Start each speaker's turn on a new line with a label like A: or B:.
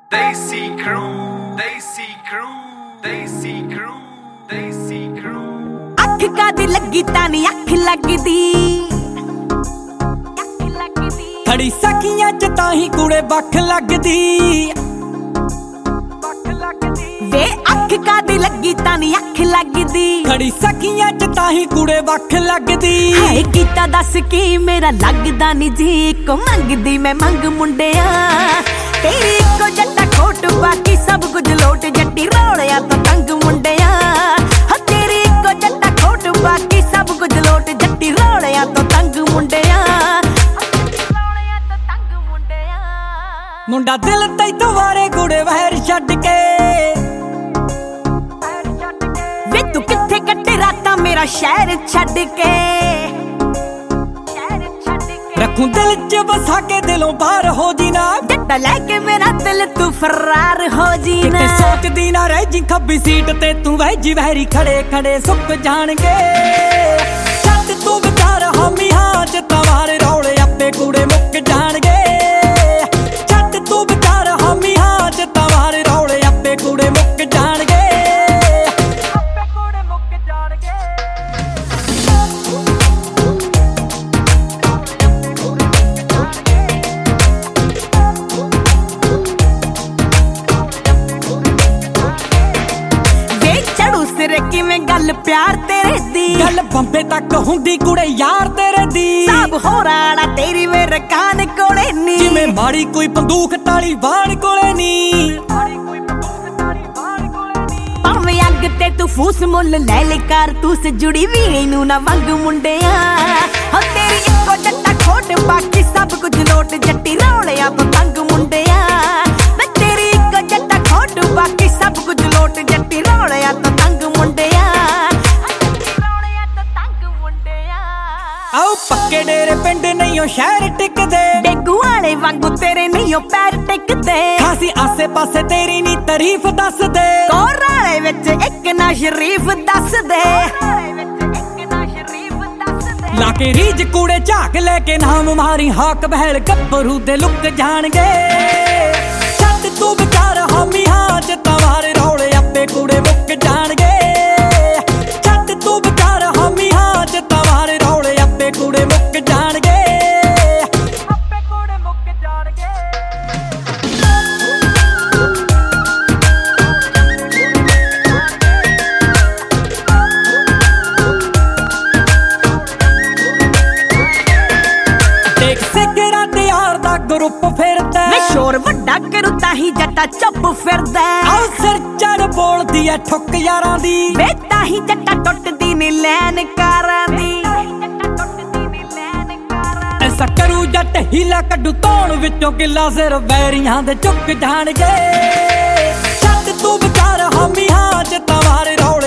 A: Desi Crew, Desi Crew, Desi Crew, Desi Crew।
B: ਅੱਖ ਕਾਦੀ ਲੱਗੀ ਤਾਂ ਨੀ ਅੱਖ ਲੱਗਦੀ
C: ਖੜੀ ਸਖੀਆਂ ਚ ਤਾਂ ਹੀ ਕੁੜੇ ਵੱਖ ਲੱਗਦੀ
B: ਵੇ ਅੱਖ ਕਾਦੀ ਲੱਗੀ ਤਾਂ ਨੀ ਅੱਖ ਲੱਗਦੀ
C: ਖੜੀ ਸਖੀਆਂ ਚ ਤਾਂ ਹੀ ਕੁੜੇ ਵੱਖ ਲੱਗਦੀ
B: ਹਾਏ ਕੀਤਾ ਦੱਸ ਕੀ ਮੇਰਾ ਲੱਗਦਾ ਨੀ ਜੀ ਕੋ ਮੰਗਦੀ ਮੈਂ ਮੰਗ ਮੁੰਡਿਆ ਤੇਰੀ ਇੱਕੋ ਜੱਟਾ ਖੋਟ ਬਾਕੀ ਸਭ ਕੁਝ ਲੋਟ ਜੱਟੀ ਰੋੜਿਆ ਤਾਂ ਤੰਗ ਮੁੰਡਿਆ ਹਾਂ ਤੇਰੀ ਇੱਕੋ ਜੱਟਾ ਖੋਟ ਬਾਕੀ ਸਭ ਕੁਝ ਲੋਟ ਜੱਟੀ ਰੋੜਿਆ ਤਾਂ ਤੰਗ ਮੁੰਡਿਆ
C: ਮੁੰਡਾ ਦਿਲ ਤੈਥੋਂ ਵਾਰੇ ਕੁੜੇ ਵਹਿਰ ਛੱਡ ਕੇ
B: ਵੇ ਤੂੰ ਕਿੱਥੇ ਕੱਟੇ ਰਾਤਾਂ ਮੇਰਾ ਸ਼ਹਿਰ ਛੱਡ ਕੇ
C: ਰੱਖੂੰ ਦਿਲ ਚ ਵਸਾ ਕੇ ਦਿਲੋਂ ਬਾਹਰ ਹੋ ਜੀ ਨਾ
B: ਜੱਟਾ ਲੈ ਕੇ ਮੇਰਾ ਦਿਲ ਤੂੰ ਫਰਾਰ ਹੋ ਜੀ ਨਾ
C: ਕਿਤੇ ਸੋਚਦੀ ਨਾ ਰਹਿ ਜੀ ਖੱਬੀ ਸੀਟ ਤੇ ਤੂੰ ਵਹਿਜੀ ਵਹਿਰੀ ਖੜੇ ਖੜੇ ਸੁੱਕ ਜਾਣਗੇ ਛੱਡ ਤੂੰ ਵਿਚਾਰ ਹਾਮੀ ਹਾਂ ਚ ਤਵਾਰੇ ਰੌਲੇ ਆਪੇ ਕੂੜੇ ਮੁੱਕ ਜਾਣਗੇ ਛੱਡ ਤੂੰ ਵਿਚਾਰ ਹਾਮੀ ਹਾਂ ਚ ਤਵਾਰੇ ਰੌਲੇ ਆਪੇ ਕੂੜੇ ਮੁੱਕ ਜਾਣਗੇ ਆਪੇ ਕੂੜੇ ਮੁੱਕ ਜਾਣਗੇ
B: ਕਿਵੇਂ ਗੱਲ ਪਿਆਰ ਤੇਰੇ ਦੀ
C: ਗੱਲ ਬੰਬੇ ਤੱਕ ਹੁੰਦੀ ਕੁੜੇ ਯਾਰ ਤੇਰੇ ਦੀ
B: ਸਭ ਹੋਰਾਣਾ ਤੇਰੀ ਮੇਰੇ ਕਾਨ ਕੋਲੇ ਨੀ
C: ਜਿਵੇਂ ਮਾੜੀ ਕੋਈ ਬੰਦੂਕ ਤਾਲੀ ਬਾਣ ਕੋਲੇ ਨੀ
B: ਭਾਵੇਂ ਅੱਗ ਤੇ ਤੂੰ ਫੂਸ ਮੁੱਲ ਲੈ ਲੈ ਕਾਰਤੂਸ ਜੁੜੀ ਵੀ ਨੂੰ ਨਾ ਵੰਗ ਮੁੰਡਿਆ ਹਾਂ ਤੇਰੀ ਇੱਕੋ ਜੱਟਾ ਖੋਟ ਬਾਕੀ ਸਭ ਕੁਝ ਲੋਟ ਜੱਟੀ ਰੌਲਿਆ ਪਤੰਗ ਮੁੰਡਿਆ ਮੈਂ ਤੇਰੀ ਇੱਕੋ ਜੱਟਾ ਖੋਟ ਬਾਕੀ ਸਭ ਕੁਝ ਲੋਟ ਜੱਟੀ ਰੌਲਿਆ ਪਤੰਗ ਮੁੰਡਿਆ
C: ਆਓ ਪੱਕੇ ਡੇਰੇ ਪਿੰਡ ਨਹੀਂ ਉਹ ਸ਼ਹਿਰ ਟਿਕਦੇ
B: ਡੇਗੂ ਵਾਲੇ ਵਾਂਗੂ ਤੇਰੇ ਨਹੀਂ ਉਹ ਪੈਰ ਟਿਕਦੇ
C: ਖਾਸੀ ਆਸੇ ਪਾਸੇ ਤੇਰੀ ਨੀ ਤਾਰੀਫ ਦੱਸਦੇ
B: ਕੋਰਾਲੇ ਵਿੱਚ ਇੱਕ ਨਾ ਸ਼ਰੀਫ ਦੱਸਦੇ
C: ਲਾ ਕੇ ਰੀਜ ਕੂੜੇ ਝਾਕ ਲੈ ਕੇ ਨਾਮ ਮਾਰੀ ਹਾਕ ਬਹਿਲ ਗੱਭਰੂ ਦੇ ਲੁੱਕ ਜਾਣਗੇ ਛੱਡ ਤੂੰ ਵਿਚਾਰ ਹਾਮੀ ਹਾਂ ਚ ਤਵਾਰੇ ਰੌਲੇ ਆਪੇ ਕੂੜੇ ਮੁੱਕ ਜਾਣਗੇ ਛੱਡ ਤੂੰ ਵਿਚਾਰ ਹਾਮੀ ਹਾਂ ਚ ਤਵਾਰੇ ਰੌਲੇ ਆਪੇ ਕੂੜੇ ਮੁੱਕ ਜਾਣਗੇ ਆਪੇ ਕੂੜੇ ਮੁੱਕ ਜਾਣਗੇ ਦੇਖ ਸਿਗਰਾ ਤੇ ਯਾਰ ਦਾ ਗਰੁੱਪ ਫਿਰਦਾ
B: ਮੈਂ ਸ਼ੋਰ ਵੱਡਾ ਕਰੂ ਤਾਂ ਹੀ ਜੱਟਾ ਚੁੱਪ ਫਿਰਦਾ
C: ਆਹ ਸਿਰ ਚੜ ਬੋਲਦੀ ਐ ਠੁੱਕ ਯਾਰਾਂ ਦੀ
B: ਵੇ ਤਾਂ ਹੀ ਜੱਟਾ ਟੁੱਟਦੀ ਨੀ ਲੈਨ ਕਾਰਾਂ ਦੀ
C: ਐਸਾ ਕਰੂ ਜੱਟ ਹੀਲਾ ਕੱਢੂ ਧੌਣ ਵਿੱਚੋਂ ਕਿੱਲਾ ਸਿਰ ਵੈਰੀਆਂ ਦੇ ਚੁੱਕ ਜਾਣਗੇ ਛੱਡ ਤੂੰ ਵਿਚਾਰ ਹਾਮੀ ਹਾਂ ਚ ਤਵਾਰੇ ਰੌਲੇ